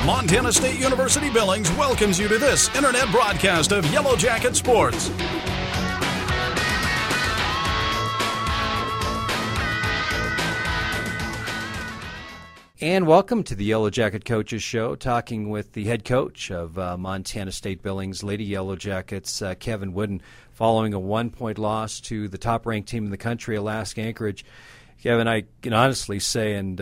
Montana State University Billings welcomes you to this internet broadcast of Yellow Jacket Sports. And welcome to the Yellow Jacket Coaches Show, talking with the head coach of Montana State Billings Lady Yellow Jackets, Kevin Wooden, following a 1-point loss to the top-ranked team in the country, Alaska Anchorage. Kevin, I can honestly say, and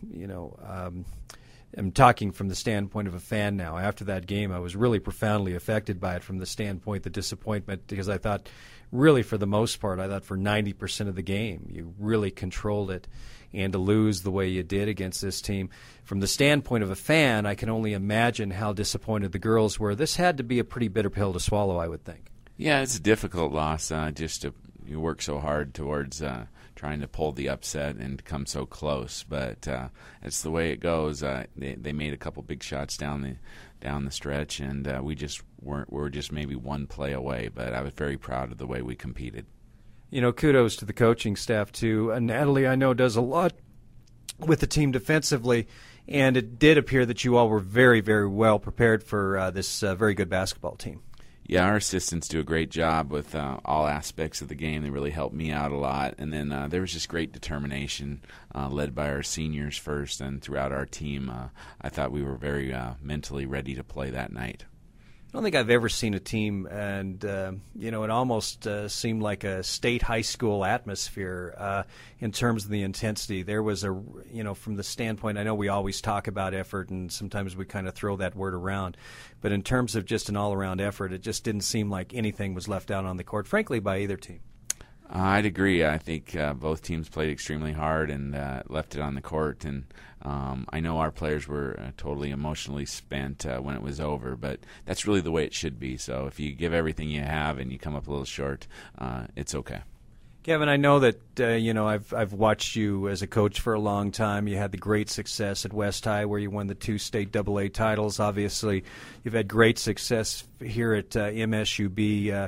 I'm talking from the standpoint of a fan now. After that game, I was really profoundly affected by it from the standpoint, the disappointment, because I thought, really for the most part, I thought for 90% of the game, you really controlled it. And to lose the way you did against this team, from the standpoint of a fan, I can only imagine how disappointed the girls were. This had to be a pretty bitter pill to swallow, I would think. Yeah, it's a difficult loss. You work so hard towards trying to pull the upset and come so close, but it's the way it goes. They made a couple big shots down the stretch, and we were just maybe one play away. But I was very proud of the way we competed. You know, kudos to the coaching staff, too. Natalie, I know, does a lot with the team defensively, and it did appear that you all were very, very well prepared for this very good basketball team. Yeah, our assistants do a great job with all aspects of the game. They really helped me out a lot. And then there was just great determination led by our seniors first and throughout our team. I thought we were very mentally ready to play that night. I don't think I've ever seen a team, and it almost seemed like a state high school atmosphere in terms of the intensity. There was from the standpoint, I know we always talk about effort, and sometimes we kind of throw that word around, but in terms of just an all-around effort, it just didn't seem like anything was left out on the court, frankly, by either team. I'd agree. I think both teams played extremely hard and left it on the court. And I know our players were totally emotionally spent when it was over, but that's really the way it should be. So if you give everything you have and you come up a little short, it's okay. Kevin, I know that I've watched you as a coach for a long time. You had the great success at West High where you won the 2 state AA titles. Obviously, you've had great success here at MSUB,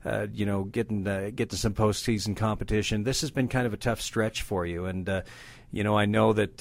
getting some postseason competition. This has been kind of a tough stretch for you, and I know that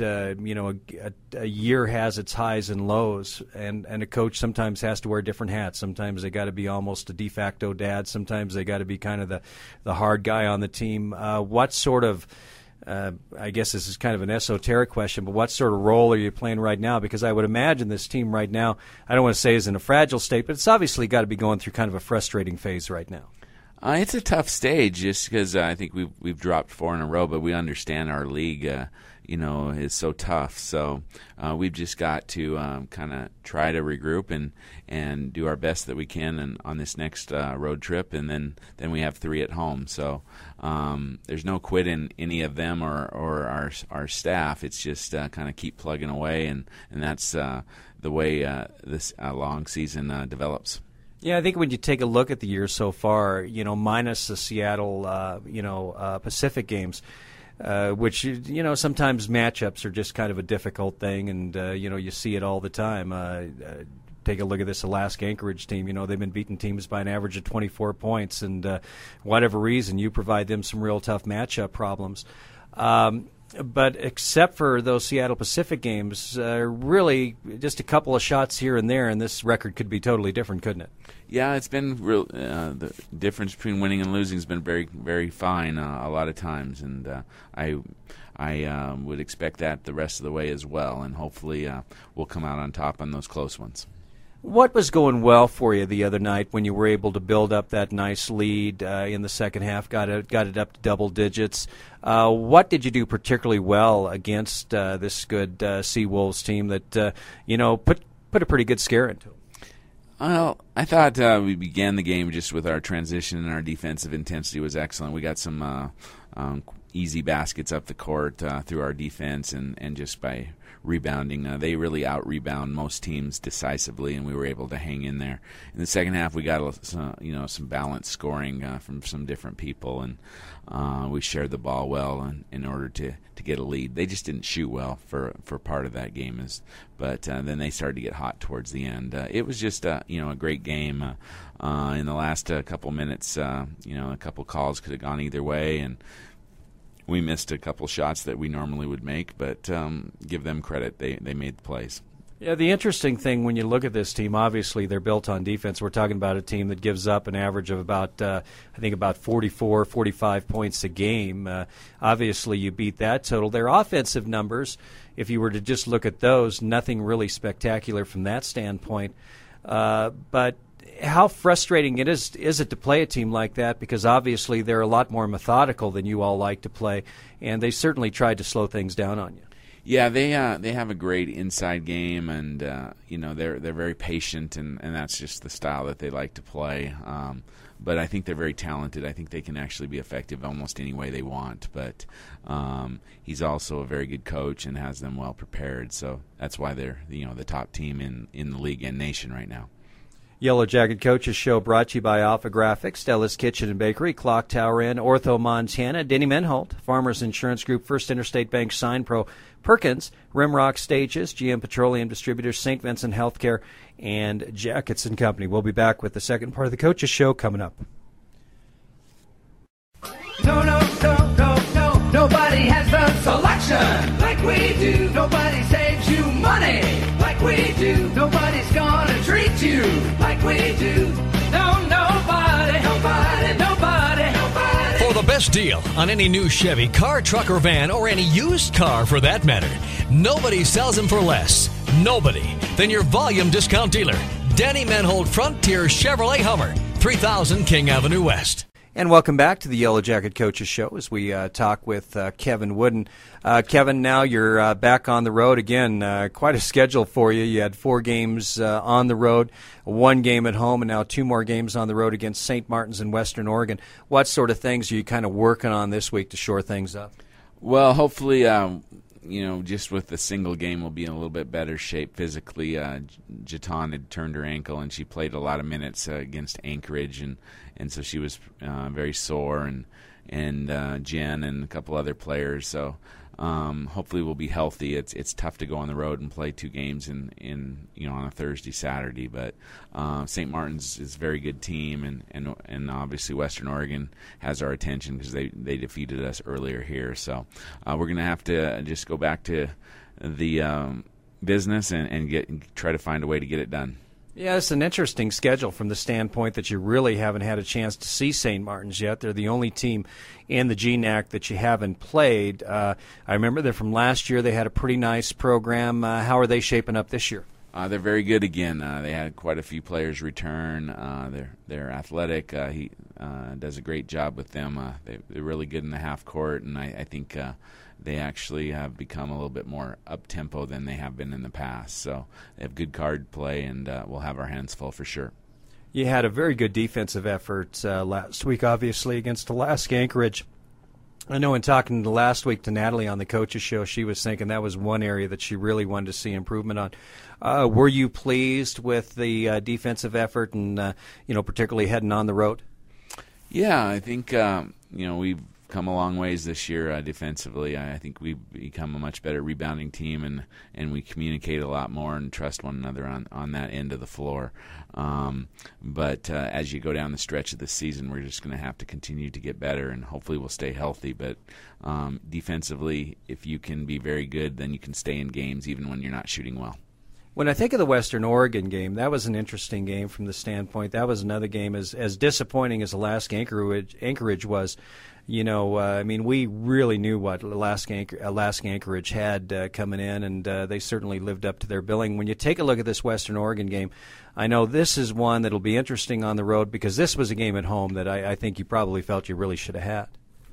a year has its highs and lows, and a coach sometimes has to wear different hats. Sometimes they got to be almost a de facto dad. Sometimes they got to be kind of the hard guy on the team. What sort of I guess this is kind of an esoteric question, but what sort of role are you playing right now? Because I would imagine this team right now, I don't want to say is in a fragile state, but it's obviously got to be going through kind of a frustrating phase right now. It's a tough stage just because I think we've dropped 4 in a row, but we understand our league is so tough. So we've just got to kind of try to regroup and do our best that we can on this next road trip, and then we have 3 at home. So there's no quit in any of them or our staff. It's just kind of keep plugging away, and that's the way this long season develops. Yeah, I think when you take a look at the year so far, minus the Seattle, Pacific games, which, sometimes matchups are just kind of a difficult thing, and, you see it all the time. Take a look at this Alaska Anchorage team. They've been beating teams by an average of 24 points, and whatever reason, you provide them some real tough matchup problems. But except for those Seattle Pacific games, really just a couple of shots here and there, and this record could be totally different, couldn't it? Yeah, it's been real. The difference between winning and losing has been very, very fine a lot of times, and I would expect that the rest of the way as well, and hopefully we'll come out on top on those close ones. What was going well for you the other night when you were able to build up that nice lead in the second half, got it up to double digits? What did you do particularly well against this good Seawolves team that put a pretty good scare into them? Well, I thought we began the game just with our transition, and our defensive intensity was excellent. We got some easy baskets up the court through our defense and just by rebounding. They really out-rebound most teams decisively, and we were able to hang in there. In the second half, we got some balanced scoring from some different people, and we shared the ball well in order to get a lead. They just didn't shoot well for part of that game, but then they started to get hot towards the end. It was just a great game. In the last couple minutes, a couple calls could have gone either way, and we missed a couple shots that we normally would make, but give them credit. They made the plays. Yeah, the interesting thing when you look at this team, obviously they're built on defense. We're talking about a team that gives up an average of about 44, 45 points a game. Obviously, you beat that total. Their offensive numbers, if you were to just look at those, nothing really spectacular from that standpoint. But how frustrating is it to play a team like that? Because obviously they're a lot more methodical than you all like to play, and they certainly tried to slow things down on you. Yeah, they have a great inside game, and they're very patient, and that's just the style that they like to play. But I think they're very talented. I think they can actually be effective almost any way they want. But he's also a very good coach and has them well prepared. So that's why they're the top team in the league and nation right now. Yellow Jacket Coaches Show brought to you by Alpha Graphics, Stella's Kitchen and Bakery, Clock Tower Inn, Ortho Montana, Denny Menholt, Farmers Insurance Group, First Interstate Bank, SignPro, Perkins, Rimrock Stages, GM Petroleum Distributors, St. Vincent Healthcare, and Jackets and Company. We'll be back with the second part of the Coaches Show coming up. No, nobody has the selection like we do. Nobody saves you money like we do. Nobody's gonna treat you like we do. No, nobody. For the best deal on any new Chevy, car, truck, or van, or any used car for that matter, nobody sells them for less. Nobody than your volume discount dealer, Denny Menholt Frontier Chevrolet Hummer, 3000 King Avenue West. And welcome back to the Yellow Jacket Coaches Show as we talk with Kevin Wooden. Kevin, now you're back on the road again. Quite a schedule for you. You had 4 games on the road, 1 game at home, and now 2 more games on the road against St. Martin's in Western Oregon. What sort of things are you kind of working on this week to shore things up? Well, hopefully, just with the single game, we'll be in a little bit better shape physically. Jaton had turned her ankle, and she played a lot of minutes against Anchorage, and so she was very sore, and Jen and a couple other players. So hopefully we'll be healthy. It's tough to go on the road and play 2 games in on a Thursday, Saturday, but St. Martin's is a very good team, and obviously Western Oregon has our attention because they defeated us earlier here. So we're going to have to just go back to the business and try to find a way to get it done. Yeah, it's an interesting schedule from the standpoint that you really haven't had a chance to see St. Martin's yet. They're the only team in the GNAC that you haven't played. I remember they're from last year. They had a pretty nice program. How are they shaping up this year? They're very good again. They had quite a few players return. They're athletic. He does a great job with them. They're really good in the half court, and I think they actually have become a little bit more up-tempo than they have been in the past. So they have good card play, and we'll have our hands full for sure. You had a very good defensive effort last week, obviously, against Alaska Anchorage. I know in talking last week to Natalie on the Coaches Show, she was thinking that was one area that she really wanted to see improvement on. Were you pleased with the defensive effort and, particularly heading on the road? Yeah, I think, we've come a long ways this year defensively. I think we've become a much better rebounding team, and we communicate a lot more and trust one another on that end of the floor. But as you go down the stretch of the season, we're just going to have to continue to get better, and hopefully we'll stay healthy. But defensively, if you can be very good, then you can stay in games even when you're not shooting well. When I think of the Western Oregon game, that was an interesting game from the standpoint. That was another game as disappointing as Alaska Anchorage was. We really knew what Alaska Anchorage had coming in, and they certainly lived up to their billing. When you take a look at this Western Oregon game, I know this is one that will be interesting on the road because this was a game at home that I think you probably felt you really should have had.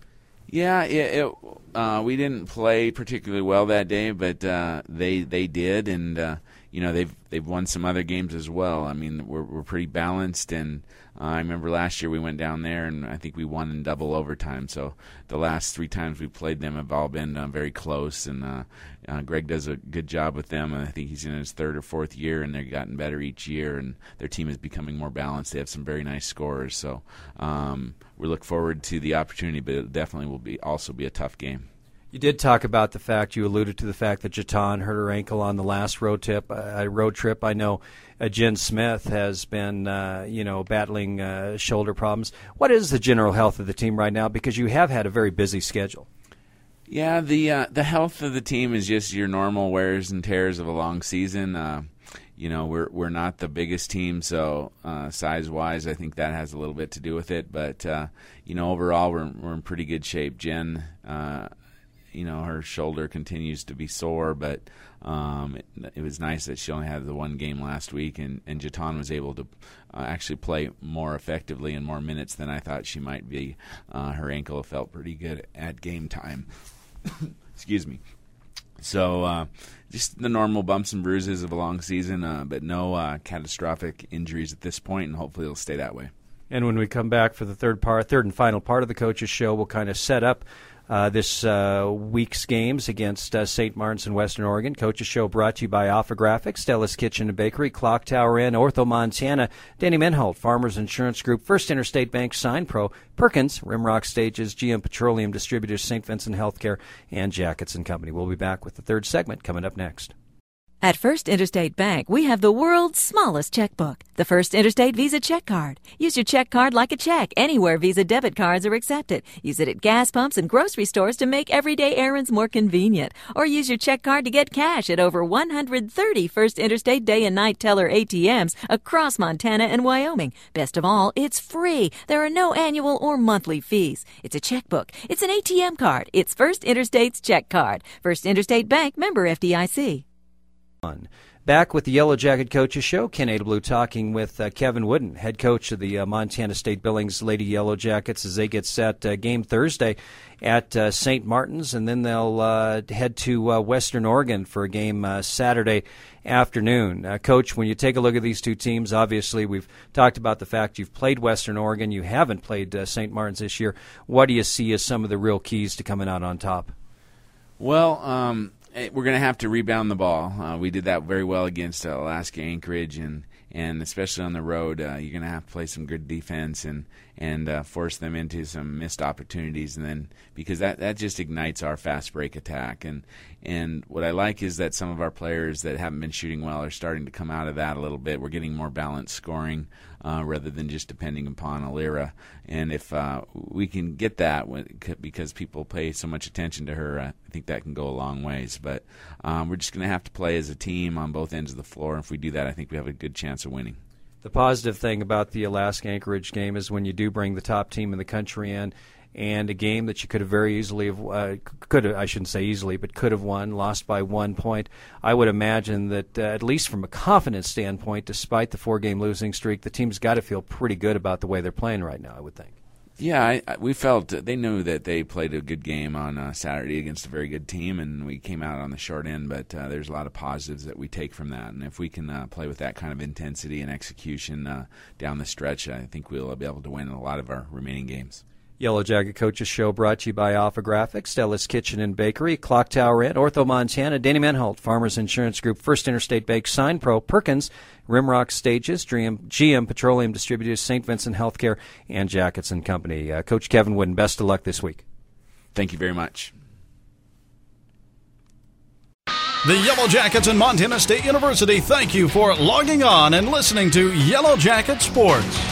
Yeah, we didn't play particularly well that day, but they did, and they've won some other games as well. I mean, we're pretty balanced, and I remember last year we went down there, and I think we won in double overtime. So the last 3 times we played them have all been very close, and Greg does a good job with them. And I think he's in his 3rd or 4th year, and they've gotten better each year, and their team is becoming more balanced. They have some very nice scorers, so we look forward to the opportunity, but it definitely will also be a tough game. You did talk about you alluded to the fact that Jaton hurt her ankle on the last road trip. I know Jen Smith has been, battling shoulder problems. What is the general health of the team right now? Because you have had a very busy schedule. Yeah, the health of the team is just your normal wears and tears of a long season. We're not the biggest team, so size-wise, I think that has a little bit to do with it. But overall, we're in pretty good shape. Jen, her shoulder continues to be sore, but it was nice that she only had the one game last week, and Jatan was able to actually play more effectively and more minutes than I thought she might be. Her ankle felt pretty good at game time. Excuse me. So just the normal bumps and bruises of a long season, but no catastrophic injuries at this point, and hopefully it'll stay that way. And when we come back for the third and final part of the Coaches Show, we'll kind of set up this week's games against St. Martin's and Western Oregon. Coaches Show brought to you by Alpha Graphics, Stella's Kitchen and Bakery, Clock Tower Inn, Ortho Montana, Danny Menholt, Farmers Insurance Group, First Interstate Bank, Sign Pro, Perkins, Rimrock Stages, GM Petroleum Distributors, St. Vincent Healthcare, and Jackets and Company. We'll be back with the third segment coming up next. At First Interstate Bank, we have the world's smallest checkbook, the First Interstate Visa Check Card. Use your check card like a check anywhere Visa debit cards are accepted. Use it at gas pumps and grocery stores to make everyday errands more convenient. Or use your check card to get cash at over 130 First Interstate day and night teller ATMs across Montana and Wyoming. Best of all, it's free. There are no annual or monthly fees. It's a checkbook. It's an ATM card. It's First Interstate's check card. First Interstate Bank, member FDIC. Back with the Yellow Jacket Coaches Show, Ken Adelblue talking with Kevin Wooden, head coach of the Montana State Billings Lady Yellow Jackets, as they get set game Thursday at St. Martin's, and then they'll head to Western Oregon for a game Saturday afternoon. Coach, when you take a look at these two teams, obviously we've talked about the fact you've played Western Oregon, you haven't played St. Martin's this year. What do you see as some of the real keys to coming out on top? Well, we're going to have to rebound the ball. We did that very well against Alaska Anchorage, and especially on the road, you're going to have to play some good defense and force them into some missed opportunities, and then because that just ignites our fast break attack. And what I like is that some of our players that haven't been shooting well are starting to come out of that a little bit. We're getting more balanced scoring rather than just depending upon Alira. And if we can get that, because people pay so much attention to her, I think that can go a long ways. But we're just going to have to play as a team on both ends of the floor. And if we do that, I think we have a good chance of winning. The positive thing about the Alaska Anchorage game is when you do bring the top team in the country in, and a game that you could have very easily could have won, lost by 1 point. I would imagine that at least from a confidence standpoint, despite the 4-game losing streak, the team's got to feel pretty good about the way they're playing right now, I would think. Yeah, we felt they knew that they played a good game on Saturday against a very good team, and we came out on the short end, but there's a lot of positives that we take from that. And if we can play with that kind of intensity and execution down the stretch, I think we'll be able to win a lot of our remaining games. Yellow Jacket Coaches Show brought to you by Alpha Graphics, Stella's Kitchen and Bakery, Clock Tower Inn, Ortho Montana, Danny Menholt, Farmers Insurance Group, First Interstate Bank, Sign Pro, Perkins, Rimrock Stages, GM Petroleum Distributors, St. Vincent Healthcare, and Jackets and Company. Coach Kevin Wooden, best of luck this week. Thank you very much. The Yellow Jackets and Montana State University thank you for logging on and listening to Yellow Jacket Sports.